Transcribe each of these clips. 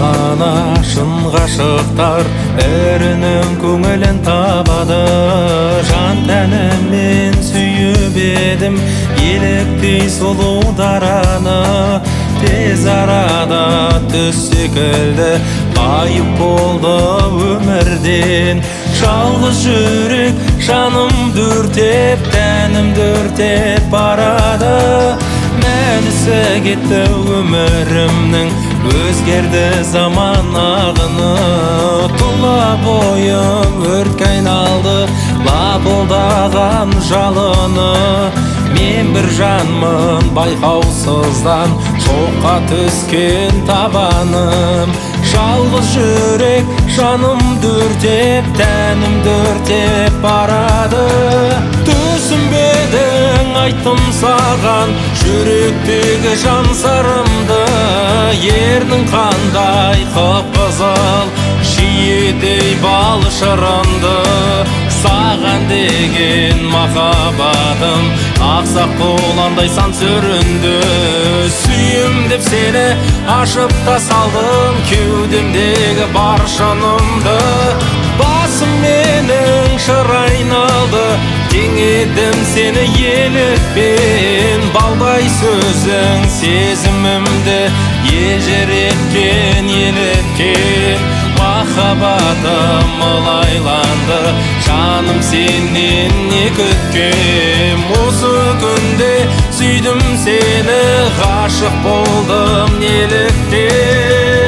ғана шын ғашықтар бірінің көңілін табады. Жан тәніммен сүйіп едім еліктей сұлу дараны. Тез арада түс секілді ғайып болды өмірден. Жалғыз жүрек жанымды өртеп, тәнімді өртеп барады. Мәнісі кетті өмірімнің, өзгерді заман ағыны. Тұла бойым өртке айналды, лапылдаған жалыны. Мен бір жанмын байқаусыздан, шоққа түскен табаным. Жалғыз жүрек жанымды өртеп, тәнімді өртеп барады. Түсінбедің айттым саған жүректегі жан сырымды. Ердің қандай қып-қызыл, жиедей бал шырынды. Саған деген махаббатым ақсақ қоландай сан сүрінді. Сүйім деп сені ашып та салдым, кеудемдегі бар шынымды. Басым менің шыр айналды, теңедім сені елікпен. Балдай сөзің сезімімді ежіреткен, еліткен. Махаббатым мұлайланды, жаным сенен не күткем. Осы күнде сүйдім сені, ғашық болдым неліктен.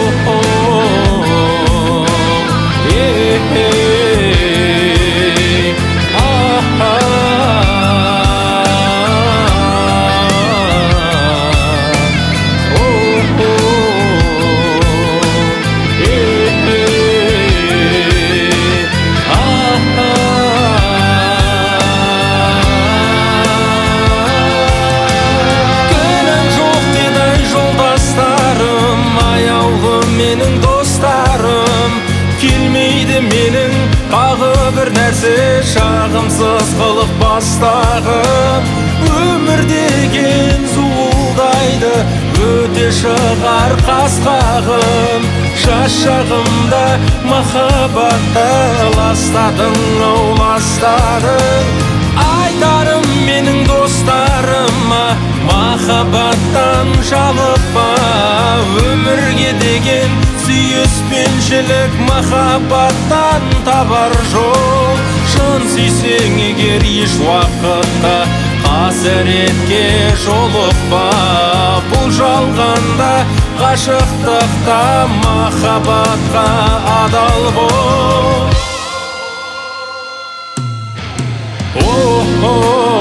Бір нәрсе шағымсыз қылық бастағым. Өмір деген зуылдайды, өте шығар қасқағым. Шашағымда махаббатты ластадың, ластадың. Айтарым менің достарыма, махаббаттан жалықпа. Өмірге деген сүйіспеншілік махаббаттан табар жол. Шын сүйсең егер еш уақытта қасіретке жолықпа. Бұл жалғанда ғашықтықта махаббатқа адал бол.